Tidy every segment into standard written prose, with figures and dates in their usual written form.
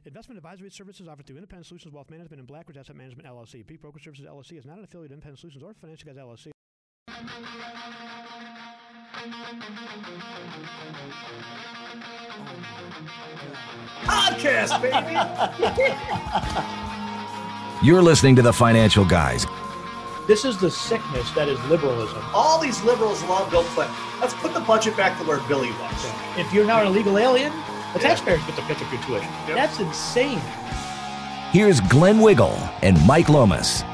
Investment advisory services offered through Independent Solutions Wealth Management and Blackridge Asset Management, LLC. Peak Broker Services, LLC is not an affiliate of Independent Solutions or Financial Guys, LLC. Podcast, baby! You're listening to The Financial Guys. This is the sickness that is liberalism. All these liberals love Bill Clinton. Let's put the budget back to where Billy was. If you're not an illegal alien, the taxpayers get to pitch up your tuition. Yep. That's insane. Here's Glenn Wiggle and Mike Lomas.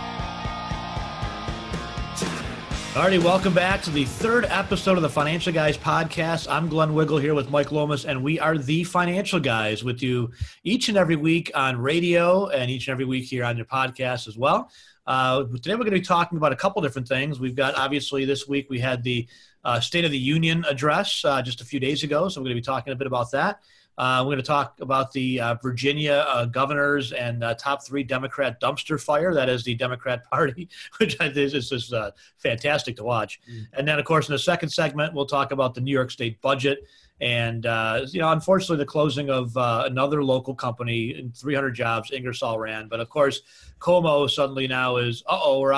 Alrighty, welcome back to the third episode of the Financial Guys podcast. I'm Glenn Wiggle here with Mike Lomas, and we are the Financial Guys with you each and every week on radio and each and every week here on your podcast as well. Today we're going to be talking about a couple different things. We've got, obviously, this week we had the State of the Union address just a few days ago, so we're going to be talking a bit about that. We're going to talk about the Virginia governors and top three Democrat dumpster fire. That is the Democrat Party, which I think is just fantastic to watch. And then, of course, in the second segment, we'll talk about the New York State budget and, unfortunately, the closing of another local company and 300 jobs Ingersoll Rand. But, of course, Como suddenly now is, we're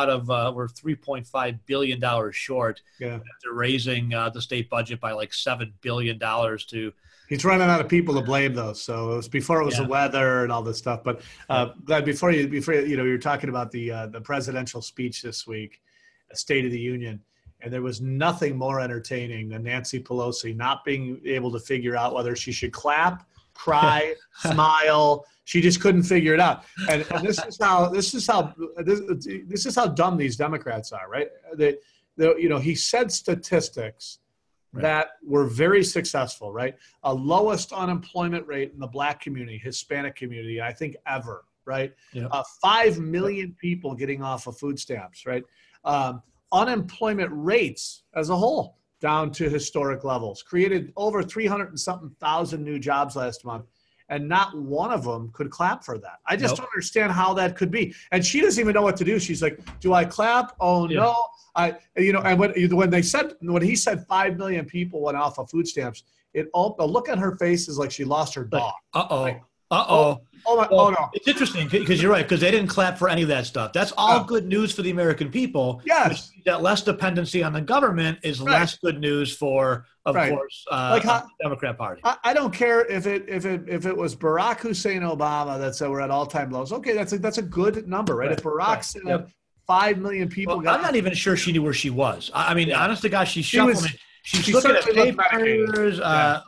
$3.5 billion short. Yeah. After raising the state budget by like $7 billion to – He's running out of people to blame, though. So it was before it was the weather and all this stuff. But Glad before you were talking about the presidential speech this week, State of the Union, and there was nothing more entertaining than Nancy Pelosi not being able to figure out whether she should clap, cry, smile. She just couldn't figure it out. And this is how dumb these Democrats are, right? He said statistics that were very successful, right? A lowest unemployment rate in the Black community, Hispanic community, I think ever, right? Yep. 5 million people getting off of food stamps, right? Unemployment rates as a whole down to historic levels, created over 300 and something thousand new jobs last month. And not one of them could clap for that. I just don't understand how that could be. And she doesn't even know what to do. She's like, do I clap? Oh, no. And when he said 5 million people went off of food stamps, the look on her face is like she lost her dog. No. It's interesting because you're right, because they didn't clap for any of that stuff. That's all good news for the American people. Yes. That less dependency on the government is less good news for, of course, the Democrat Party. I don't care if it was Barack Hussein Obama that said we're at all-time lows. Okay, that's a good number, right? If Barack said 5 million people I'm not even sure she knew where she was. I mean, honest to God, she's shuffling. She's looking at papers.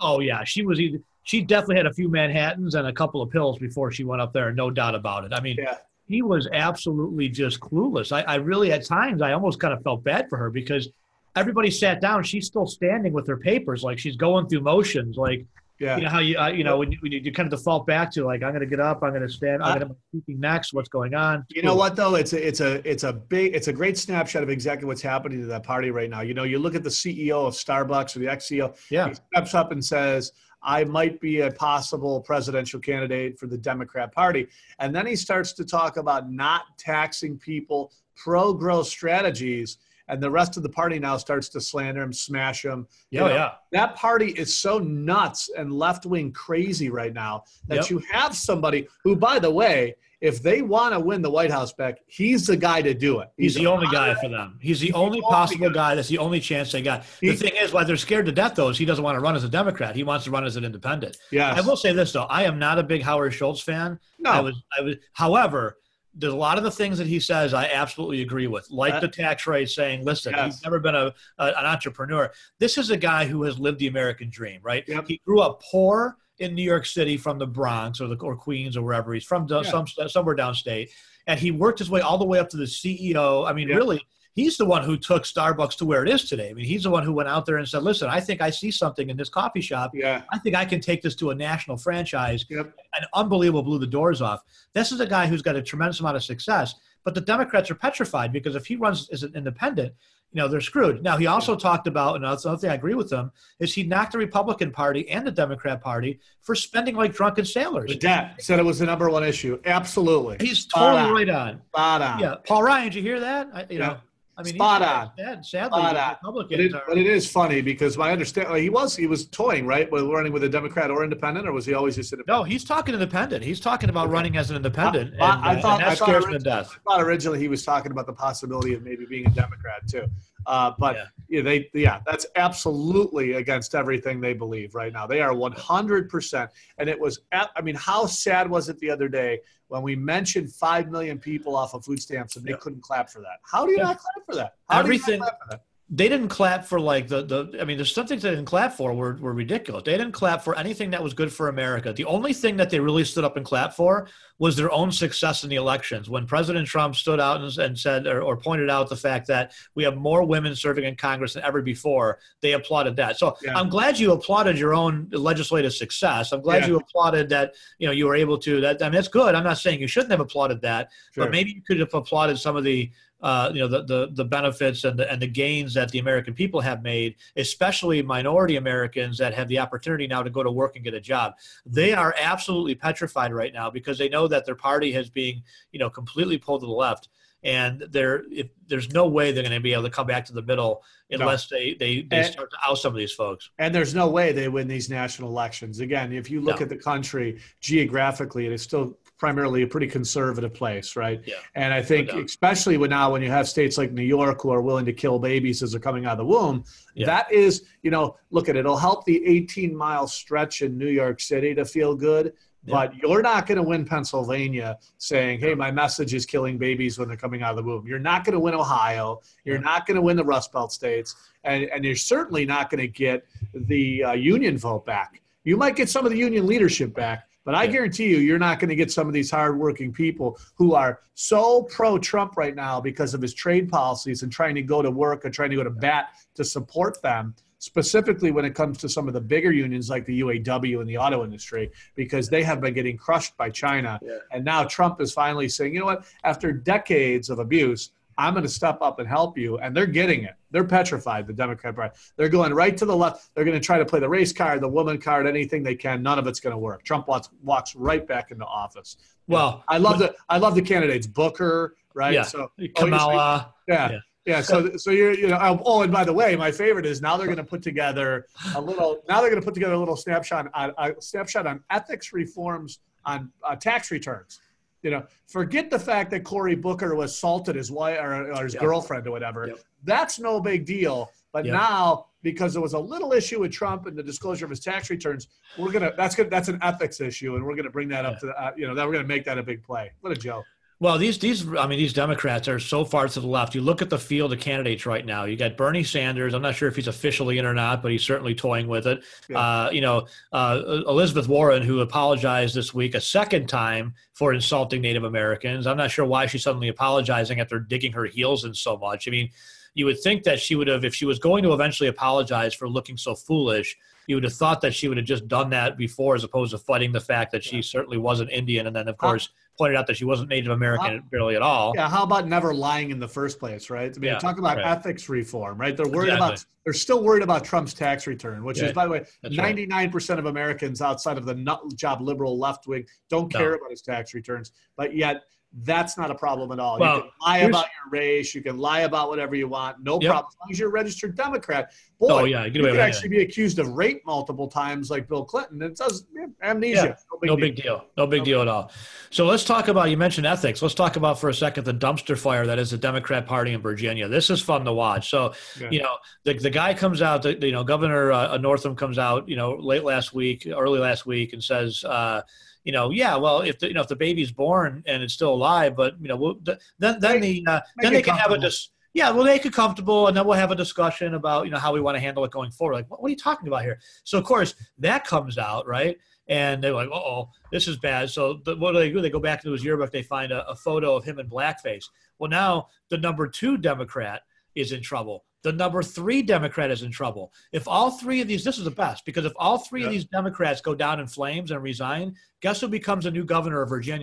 She definitely had a few Manhattans and a couple of pills before she went up there, no doubt about it. I mean, he was absolutely just clueless. I really, at times, I almost kind of felt bad for her because everybody sat down. She's still standing with her papers, like she's going through motions, like, you know how when you kind of default back to like, I'm going to get up, I'm going to stand, I'm going to be speaking next, what's going on. You know what though? It's a great snapshot of exactly what's happening to that party right now. You know, you look at the CEO of Starbucks or the ex-CEO, he steps up and says, I might be a possible presidential candidate for the Democrat Party. And then he starts to talk about not taxing people, pro-growth strategies, and the rest of the party now starts to slander him, smash him. That party is so nuts and left-wing crazy right now that you have somebody who, by the way, if they want to win the White House back, he's the guy to do it. He's the only guy for them. He's the only possible guy. That's the only chance they got. The thing is, why they're scared to death, though, is he doesn't want to run as a Democrat. He wants to run as an independent. Yes. I will say this, though. I am not a big Howard Schultz fan. No. However, there's a lot of the things that he says I absolutely agree with, like the tax rate, saying, listen, he's never been an entrepreneur. This is a guy who has lived the American dream, right? Yep. He grew up poor in New York City from the Bronx or Queens or wherever he's from, somewhere downstate. And he worked his way all the way up to the CEO. I mean, really, he's the one who took Starbucks to where it is today. I mean, he's the one who went out there and said, listen, I think I see something in this coffee shop. I think I can take this to a national franchise. And unbelievable, blew the doors off. This is a guy who's got a tremendous amount of success. But the Democrats are petrified because if he runs as an independent, they're screwed. Now, he also talked about, and that's another thing I agree with him, is he knocked the Republican Party and the Democrat Party for spending like drunken sailors. The debt. Said it was the number one issue. Absolutely. He's totally right on. Spot on. Yeah. Paul Ryan, did you hear that? I mean, spot on. Sadly, Spot the on. Republicans But it is funny because my understanding, he was toying, right, with running with a Democrat or independent, or was he always just independent? No, he's talking independent. He's talking about running as an independent, I thought that scares him to death. I thought originally he was talking about the possibility of maybe being a Democrat too. That's absolutely against everything they believe right now. They are 100%. And it was, how sad was it the other day when we mentioned 5 million people off of food stamps and they couldn't clap for that? How do you not clap for that? They didn't clap for there's some things they didn't clap for were ridiculous. They didn't clap for anything that was good for America. The only thing that they really stood up and clapped for was their own success in the elections. When President Trump stood out and said or pointed out the fact that we have more women serving in Congress than ever before, they applauded that. So I'm glad you applauded your own legislative success. I'm glad you applauded that, you were able to. That's good. I'm not saying you shouldn't have applauded that, but maybe you could have applauded some of the the benefits and the gains that the American people have made, especially minority Americans that have the opportunity now to go to work and get a job. They are absolutely petrified right now because they know that their party has been, completely pulled to the left. And there's no way they're going to be able to come back to the middle unless they start to oust some of these folks. And there's no way they win these national elections. Again, if you look at the country geographically, it is still primarily a pretty conservative place, right? Yeah. And I think especially when you have states like New York who are willing to kill babies as they're coming out of the womb, that is, look at it. It'll help the 18-mile stretch in New York City to feel good. But you're not going to win Pennsylvania saying, hey, my message is killing babies when they're coming out of the womb. You're not going to win Ohio. You're not going to win the Rust Belt states. And you're certainly not going to get the union vote back. You might get some of the union leadership back, but I guarantee you're not going to get some of these hardworking people who are so pro-Trump right now because of his trade policies and trying to go to work or trying to go to bat to support them. Specifically when it comes to some of the bigger unions like the UAW and the auto industry, because they have been getting crushed by China. Yeah. And now Trump is finally saying, you know what, after decades of abuse, I'm going to step up and help you. And they're getting it. They're petrified, the Democrat Party. They're going right to the left. They're going to try to play the race card, the woman card, anything they can. None of it's going to work. Trump walks right back into office. Well, I love the candidates. Booker, right? Yeah. So Kamala. Yeah, so you're and by the way, my favorite is now they're going to put together a little snapshot on ethics reforms on tax returns. Forget the fact that Cory Booker was assaulted his wife or his girlfriend or whatever. Yep. That's no big deal. But now, because there was a little issue with Trump and the disclosure of his tax returns, that's an ethics issue, and we're gonna bring that up to that we're gonna make that a big play. What a joke. Well, these Democrats are so far to the left. You look at the field of candidates right now. You got Bernie Sanders. I'm not sure if he's officially in or not, but he's certainly toying with it. Yeah. Elizabeth Warren, who apologized this week a second time for insulting Native Americans. I'm not sure why she's suddenly apologizing after digging her heels in so much. I mean, you would think that she would have, if she was going to eventually apologize for looking so foolish, you would have thought that she would have just done that before, as opposed to fighting the fact that she certainly wasn't Indian, and then, of course, pointed out that she wasn't Native American barely at all. Yeah, how about never lying in the first place, right? I mean, talk about ethics reform, right? They're still worried about Trump's tax return, which is, by the way, 99% of Americans outside of the nut job liberal left wing don't care about his tax returns, but yet that's not a problem at all. Well, you can lie about your race. You can lie about whatever you want. No problem. As long as you're a registered Democrat. Boy, you could actually be accused of rape multiple times like Bill Clinton. It does amnesia. Yeah. No big deal. No big deal at all. So let's talk about, you mentioned ethics. Let's talk about for a second the dumpster fire that is the Democrat Party in Virginia. This is fun to watch. So, the guy comes out, Governor Northam comes out, early last week and says, well, if the baby's born and it's still alive, but then they can have we'll make it comfortable, and then we'll have a discussion about how we want to handle it going forward. Like, what are you talking about here? So of course that comes out, right? And they're like, this is bad. So what do? They go back into his yearbook. They find a photo of him in blackface. Well, now the number 2 Democrat is in trouble. The number 3 Democrat is in trouble. If all 3 of these, this is the best, because if all 3 of these Democrats go down in flames and resign, guess who becomes a new governor of Virginia?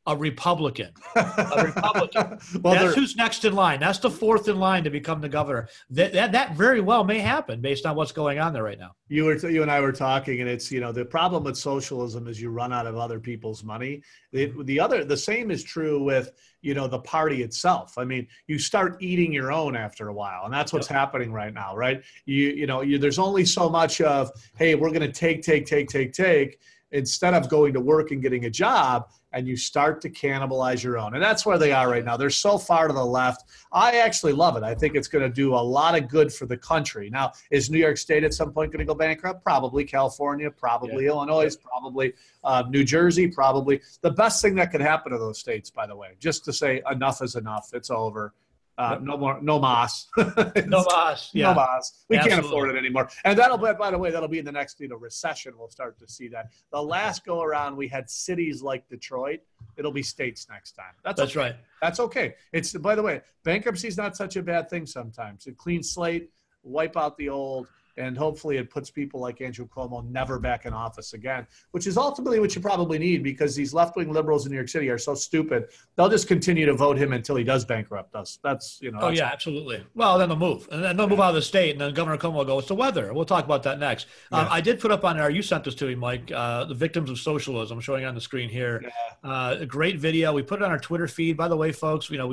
A Republican. A Republican. Well, that's who's next in line. That's the fourth in line to become the governor. That very well may happen based on what's going on there right now. You and I were talking, and it's, the problem with socialism is you run out of other people's money. The same is true with, the party itself. I mean, you start eating your own after a while, and that's what's happening right now, right? There's only so much of, hey, we're going to take, instead of going to work and getting a job, and you start to cannibalize your own. And that's where they are right now. They're so far to the left. I actually love it. I think it's going to do a lot of good for the country. Now, is New York State at some point going to go bankrupt? Probably. California, probably. Illinois, probably. New Jersey, probably. The best thing that could happen to those states, by the way, just to say enough is enough. It's over. No more, no mas. No mas. Yeah. No mas. We can't afford it anymore. And by the way, that'll be in the next recession. We'll start to see that. The last go around, we had cities like Detroit. It'll be states next time. That's okay. Right. That's okay. It's, by the way, bankruptcy is not such a bad thing sometimes. A clean slate, wipe out the old, and hopefully it puts people like Andrew Cuomo never back in office again, which is ultimately what you probably need, because these left-wing liberals in New York City are so stupid. They'll just continue to vote him until he does bankrupt us. That's. Absolutely. Well, then they'll move. And then they'll move out of the state, and then Governor Cuomo will go, it's the weather. We'll talk about that next. I did put up on there, you sent this to me, Mike, the victims of socialism, showing on the screen here. A great video. We put it on our Twitter feed. By the way, folks, we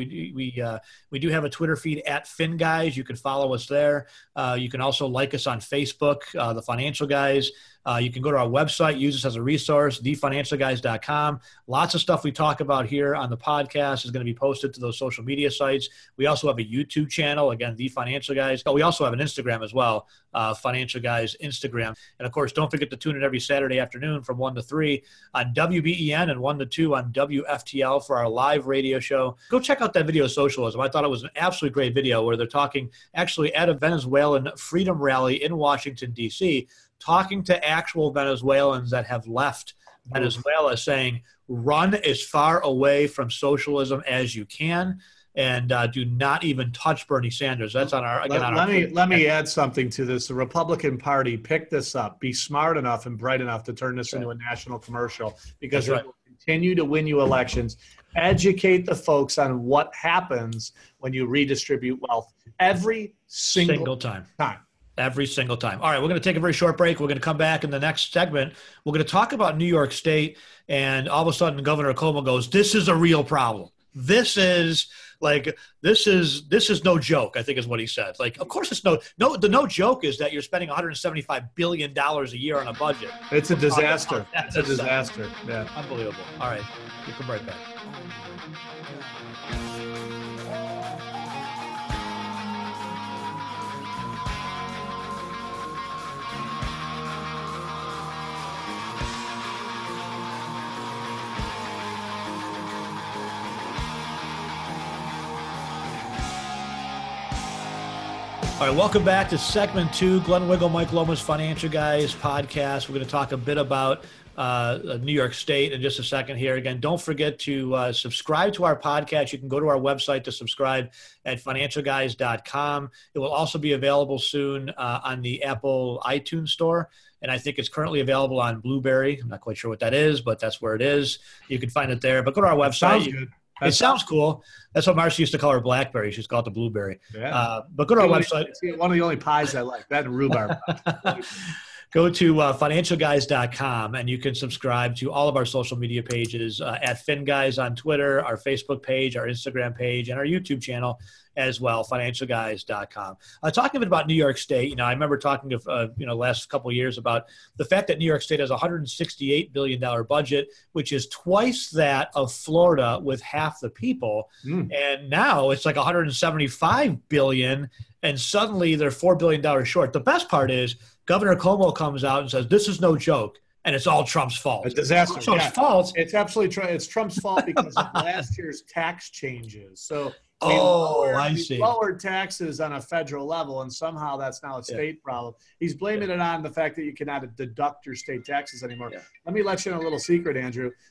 do have a Twitter feed at FinGuys. You can follow us there. You can also like us on Facebook, The Financial Guys. You can go to our website, use this as a resource, thefinancialguys.com. Lots of stuff we talk about here on the podcast is going to be posted to those social media sites. We also have a YouTube channel, again, The Financial Guys. We also have an Instagram as well, Financial Guys Instagram. And, of course, don't forget to tune in every Saturday afternoon from 1 to 3 on WBEN and 1 to 2 on WFTL for our live radio show. Go check out that video of socialism. I thought it was an absolutely great video where they're talking actually at a Venezuelan freedom rally in Washington, D.C., talking to actual Venezuelans that have left Venezuela, saying, run as far away from socialism as you can, and do not even touch Bernie Sanders. That's on our, again, let me add something to this. The Republican Party picked this up, be smart enough and bright enough to turn this into a national commercial, because it will continue to win you elections. Educate the folks on what happens when you redistribute wealth every single time. Every single time. All right, we're going to take a very short break. We're going to come back in the next segment. We're going to talk about New York State, and all of a sudden Governor Cuomo goes, this is a real problem. This is no joke, I think is what he said. Like, of course it's no joke is that you're spending $175 billion a year on a budget. It's a disaster. It's a disaster. Yeah. Unbelievable. All right, we'll come right back. All right, welcome back to segment 2, Glenn Wiggle, Mike Lomas, Financial Guys podcast. We're going to talk a bit about New York State in just a second here. Again, don't forget to subscribe to our podcast. You can go to our website to subscribe at financialguys.com. It will also be available soon on the Apple iTunes store. And I think it's currently available on Blueberry. I'm not quite sure what that is, but that's where it is. You can find it there. But go to our website. Sounds good. It sounds cool. That's what Marcy used to call her BlackBerry. She used to call it the Blueberry. Yeah. But go to our website. It's one of the only pies I like, that and rhubarb. Go to financialguys.com, and you can subscribe to all of our social media pages at FinGuys on Twitter, our Facebook page, our Instagram page, and our YouTube channel as well, financialguys.com. Talking a bit about New York State, I remember talking to, last couple of years about the fact that New York State has a $168 billion budget, which is twice that of Florida with half the people. And now it's like $175 billion, and suddenly they're $4 billion short. The best part is Governor Cuomo comes out and says, this is no joke, and it's all Trump's fault. A disaster. So it's fault. It's absolutely it's Trump's fault because of last year's tax changes. So I see. Lowered taxes on a federal level, and somehow that's now a state problem. He's blaming it on the fact that you cannot deduct your state taxes anymore. Let me let you in a little secret, Andrew.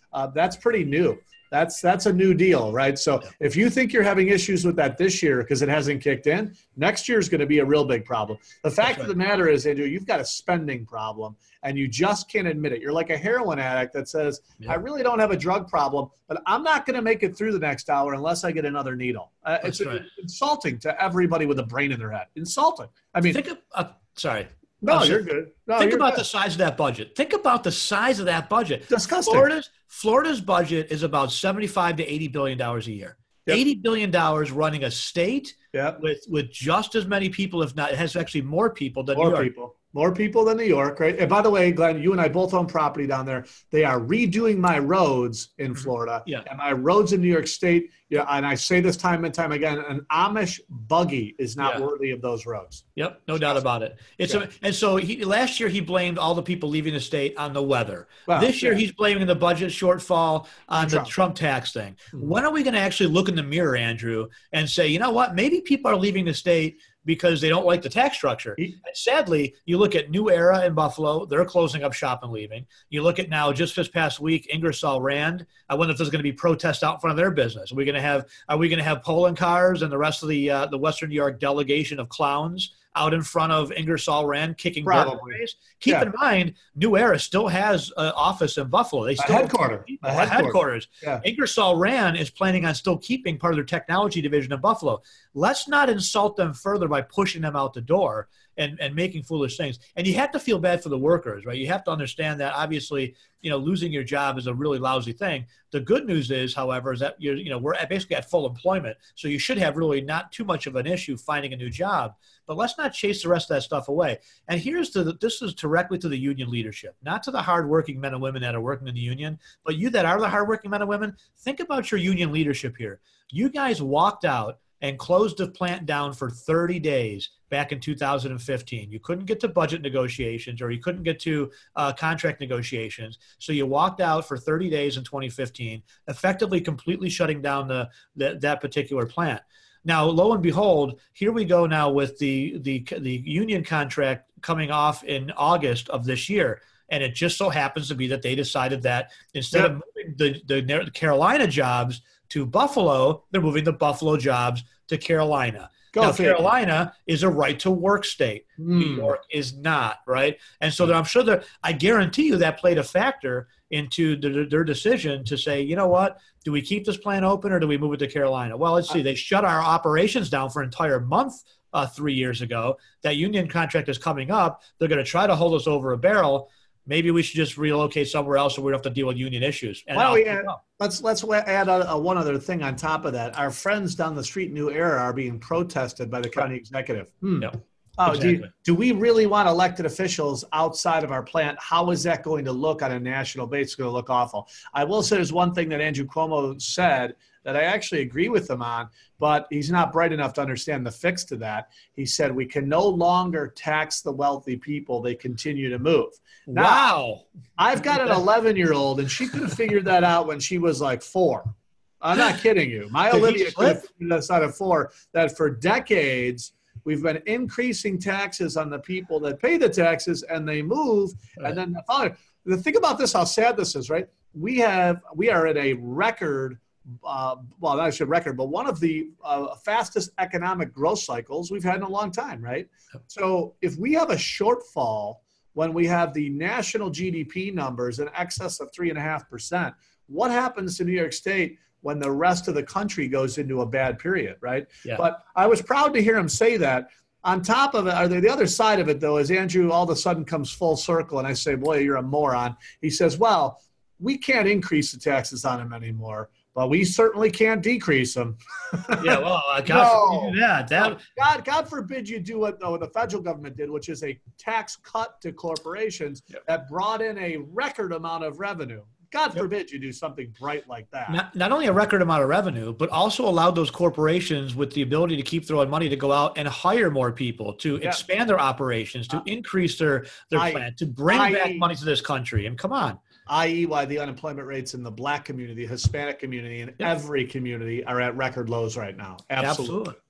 That's pretty new. That's a new deal, right? So if you think you're having issues with that this year because it hasn't kicked in, next year is going to be a real big problem. The fact of the matter is, Andrew, you've got a spending problem and you just can't admit it. You're like a heroin addict that says, I really don't have a drug problem, but I'm not going to make it through the next hour unless I get another needle. It's insulting to everybody with a brain in their head. Insulting. I mean, sorry. No, you're good. No, think about the size of that budget. Think about the size of that budget. Disgusting. Florida's budget is about $75 to $80 billion a year. Yep. $80 billion running a state with just as many people, if not, it has actually more people than New York. More people than New York, right? And by the way, Glenn, you and I both own property down there. They are redoing my roads in Florida. Yeah. And my roads in New York State, and I say this time and time again, an Amish buggy is not worthy of those roads. Yep, no doubt about it. And so last year he blamed all the people leaving the state on the weather. Well, this year he's blaming the budget shortfall on the Trump tax thing. When are we going to actually look in the mirror, Andrew, and say, you know what, maybe people are leaving the state because they don't like the tax structure. And sadly, you look at New Era in Buffalo, they're closing up shop and leaving. You look at now, just this past week, Ingersoll Rand, I wonder if there's going to be protests out in front of their business. Are we going to have polling cars and the rest of the Western New York delegation of clowns out in front of Ingersoll Rand kicking doorways? Keep in mind, New Era still has an office in Buffalo. They still have headquarters. Yeah. Ingersoll Rand is planning on still keeping part of their technology division in Buffalo. Let's not insult them further by pushing them out the door and making foolish things. And you have to feel bad for the workers, right? You have to understand that obviously, losing your job is a really lousy thing. The good news is, however, is that we're basically at full employment. So you should have really not too much of an issue finding a new job, but let's not chase the rest of that stuff away. And this is directly to the union leadership, not to the hardworking men and women that are working in the union, but you that are the hardworking men and women, think about your union leadership here. You guys walked out and closed the plant down for 30 days back in 2015. You couldn't get to budget negotiations or you couldn't get to contract negotiations. So you walked out for 30 days in 2015, effectively completely shutting down that particular plant. Now, lo and behold, here we go now with the union contract coming off in August of this year. And it just so happens to be that they decided that instead of moving the Carolina jobs to Buffalo, they're moving the Buffalo jobs to Carolina. Carolina is a right-to-work state. New York is not, right? And so I'm sure that I guarantee you that played a factor into their decision to say, you know what, do we keep this plant open or do we move it to Carolina? Well, let's see. They shut our operations down for an entire month 3 years ago. That union contract is coming up. They're going to try to hold us over a barrel. Maybe we should just relocate somewhere else so we don't have to deal with union issues. And let's add one other thing on top of that. Our friends down the street, New Era, are being protested by the county executive. Yep. Exactly. Do we really want elected officials outside of our plant? How is that going to look on a national basis? It's going to look awful. I will say there's one thing that Andrew Cuomo said that I actually agree with him on, but he's not bright enough to understand the fix to that. He said we can no longer tax the wealthy people. They continue to move. Now, wow. I've got an 11-year-old, and she could have figured that out when she was like 4. I'm not kidding you. My Olivia could have figured this out at 4, that for decades we've been increasing taxes on the people that pay the taxes, and they move, and then the thing about this, how sad this is, right? We are at a record. Well, not a record, but one of the fastest economic growth cycles we've had in a long time, right? So if we have a shortfall when we have the national GDP numbers in excess of 3.5%, what happens to New York State when the rest of the country goes into a bad period, right? Yeah. But I was proud to hear him say that. On top of it, the other side of it, though, is Andrew all of a sudden comes full circle, and I say, boy, you're a moron. He says, well, we can't increase the taxes on him anymore, but we certainly can't decrease them. Yeah, well, God forbid you do that. God forbid you do what the federal government did, which is a tax cut to corporations that brought in a record amount of revenue. God forbid you do something bright like that. Not only a record amount of revenue, but also allowed those corporations with the ability to keep throwing money to go out and hire more people, to expand their operations, to increase their plant, to bring back money to this country. And come on. I.e. why the unemployment rates in the Black community, Hispanic community, and every community are at record lows right now. Absolutely.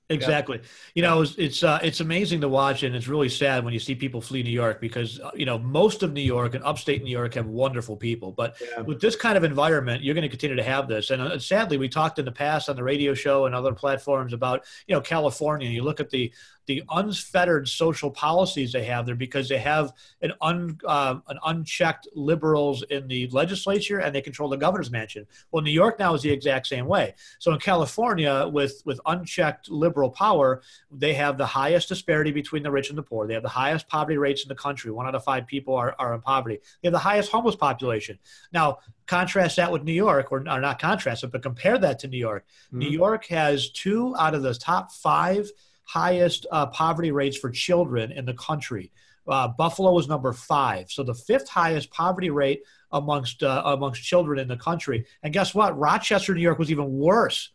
Exactly. You know, it's amazing to watch, and it's really sad when you see people flee New York because, most of New York and upstate New York have wonderful people. But with this kind of environment, you're going to continue to have this. And sadly, we talked in the past on the radio show and other platforms about, California. You look at the unfettered social policies they have there because they have an unchecked liberals in the legislature and they control the governor's mansion. Well, New York now is the exact same way. So in California, with unchecked liberal power, they have the highest disparity between the rich and the poor. They have the highest poverty rates in the country. 1 out of 5 people are in poverty. They have the highest homeless population. Now, contrast that with New York, or not contrast it, but compare that to New York. Mm-hmm. New York has 2 out of the top 5 highest poverty rates for children in the country. Buffalo is number 5. So the 5th highest poverty rate amongst children in the country. And guess what? Rochester, New York was even worse.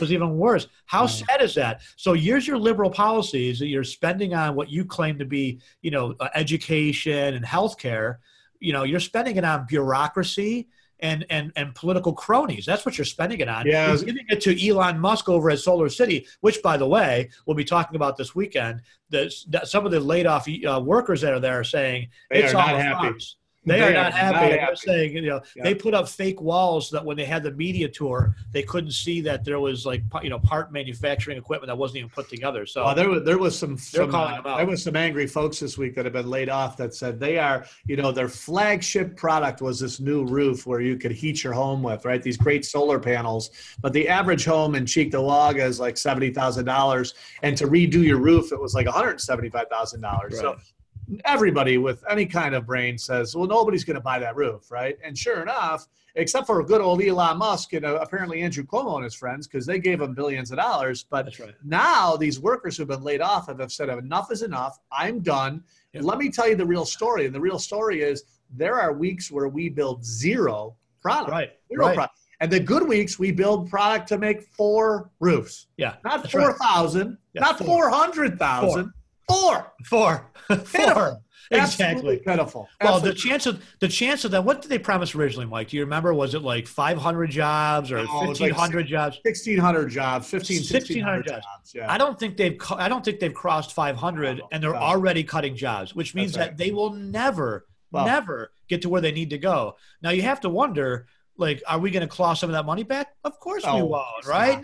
How sad is that? So here's your liberal policies that you're spending on what you claim to be, education and healthcare. You're spending it on bureaucracy and political cronies. That's what you're spending it on. Yeah. You're giving it to Elon Musk over at Solar City, which, by the way, we'll be talking about this weekend. That some of the laid off workers that are there are saying it's all happy. They are not happy. They're saying, they put up fake walls so that when they had the media tour, they couldn't see that there was part manufacturing equipment that wasn't even put together. So there was some angry folks this week that have been laid off that said they are, their flagship product was this new roof where you could heat your home with, right? These great solar panels, but the average home in Cheektowaga is like $70,000, and to redo your roof, it was like $175,000. Right. So everybody with any kind of brain says, well, nobody's going to buy that roof, right? And sure enough, except for good old Elon Musk and apparently Andrew Cuomo and his friends, because they gave him billions of dollars. But now these workers who've been laid off have said, enough is enough. I'm done. Yep. Let me tell you the real story. And the real story is there are weeks where we build zero product. Zero product. And the good weeks, we build product to make 4 roofs. Yeah. Not 4,000, not 400,000. 4. Exactly. Pitiful. Well, the chance of that. What did they promise originally, Mike? Do you remember? Was it like 500 jobs or 1,500 jobs? 1,600 jobs. 1,600 jobs. Yeah. I don't think they've crossed 500, and they're already cutting jobs, which means that they will never get to where they need to go. Now you have to wonder. Are we going to claw some of that money back? Of course we won't, right?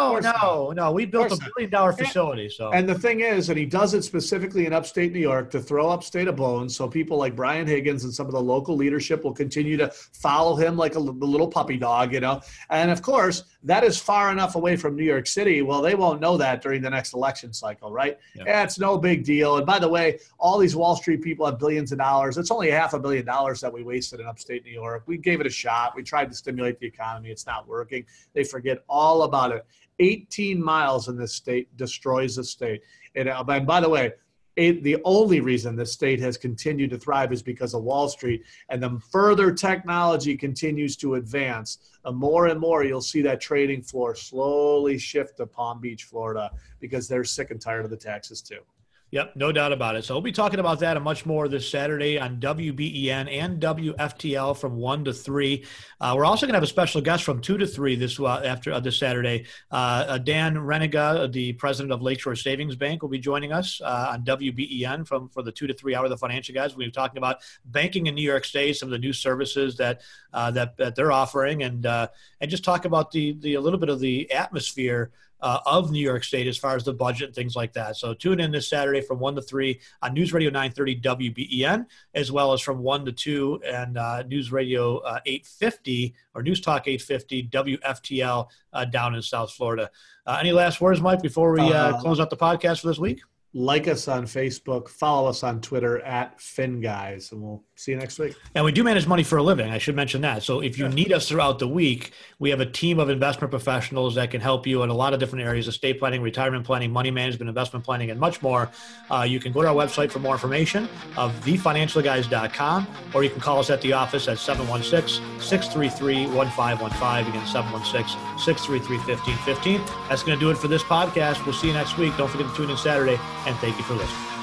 No. We built a $1 billion facility. And the thing is, and he does it specifically in upstate New York to throw upstate a bone, so people like Brian Higgins and some of the local leadership will continue to follow him like the little puppy dog, And, of course, that is far enough away from New York City. Well, they won't know that during the next election cycle, right? Yeah, it's no big deal. And, by the way, all these Wall Street people have billions of dollars. It's only $500 million that we wasted in upstate New York. We gave it a shot. We tried to stimulate the economy. It's not working. They forget all about it. 18 miles in this state destroys the state. And by the way, the only reason the state has continued to thrive is because of Wall Street. And the further technology continues to advance, the more and more you'll see that trading floor slowly shift to Palm Beach, Florida, because they're sick and tired of the taxes too. Yep, no doubt about it. So we'll be talking about that and much more this Saturday on WBEN and WFTL from 1 to 3. We're also going to have a special guest from 2 to 3 this Saturday. Dan Reniga, the president of Lakeshore Savings Bank, will be joining us on WBEN for the 2 to 3 hour of the Financial Guys. We'll be talking about banking in New York State, some of the new services that they're offering, and just talk about a little bit of the atmosphere of New York State as far as the budget and things like that. So tune in this Saturday from 1 to 3 on News Radio 930 WBEN, as well as from 1 to 2 and News Radio 850 or News Talk 850 WFTL down in South Florida. Any last words, Mike, before we close out the podcast for this week? Like us on Facebook, follow us on Twitter at FinGuys, and we'll see you next week. And we do manage money for a living. I should mention that. So if you need us throughout the week, we have a team of investment professionals that can help you in a lot of different areas: estate planning, retirement planning, money management, investment planning, and much more. You can go to our website for more information of thefinancialguys.com, or you can call us at the office at 716-633-1515. Again, 716-633-1515. That's going to do it for this podcast. We'll see you next week. Don't forget to tune in Saturday, and thank you for listening.